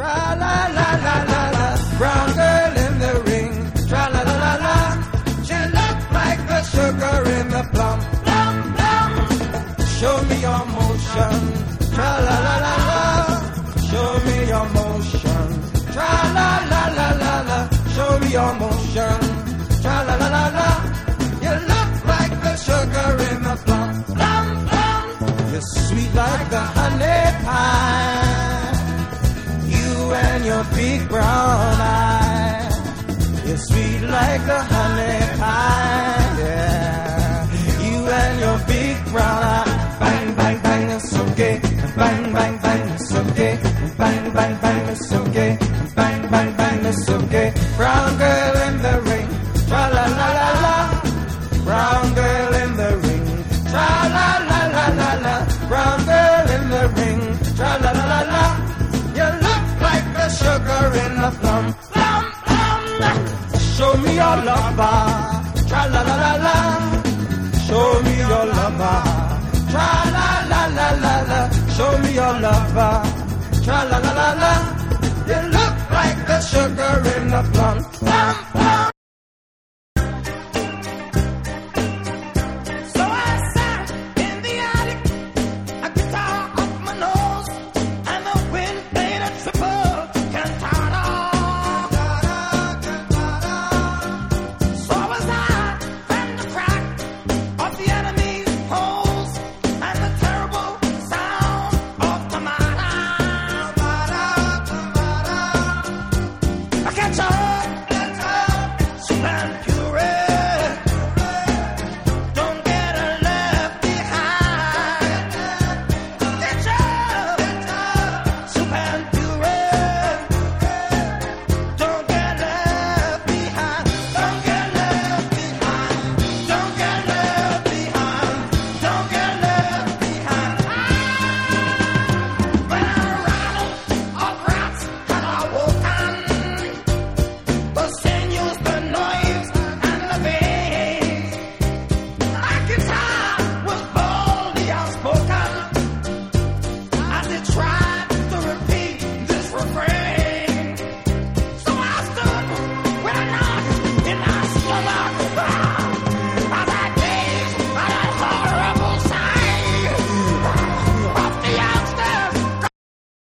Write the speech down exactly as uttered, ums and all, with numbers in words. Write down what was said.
Tra la la la la la. Brown girl in the ring. Tra la la la la. She looked like the sugar in the plum. Plum plum. Show me your motion. Tra la la la la. Show me your motion. Tra la la la la la. Show me your motion. Tra la la la la. You look like the sugar in the plum. Plum plum. You're sweet like the honey pie. You and your big brown eyes. You're sweet like the honey pie. Yeah. You and your big brown eyes. Bang bang bang, it's okay. Bang bang bang, it's okay. Bang bang bang, it's okay. Bang bang bang, it's okay. Brown girl in the ring. Tra la la la la. Brown girl in the ring. Tra la la la la la. Brown girl in the ring. Tra la la la la. You look like the sugar in the plum. Plum plum. Show me your lover.